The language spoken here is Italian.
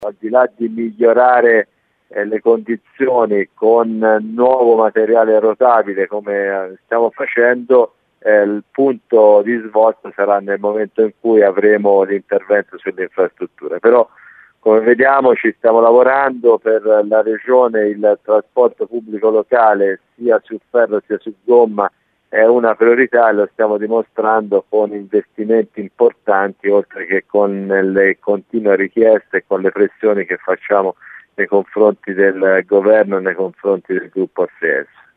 Al di là di migliorare le condizioni con nuovo materiale rotabile come stiamo facendo, il punto di svolta sarà nel momento in cui avremo l'intervento sulle infrastrutture. Però come vediamo ci stiamo lavorando. Per la Regione il trasporto pubblico locale sia su ferro sia su gomma è una priorità e lo stiamo dimostrando con investimenti importanti, oltre che con le continue richieste e con le pressioni che facciamo nei confronti del governo e nei confronti del gruppo ASES.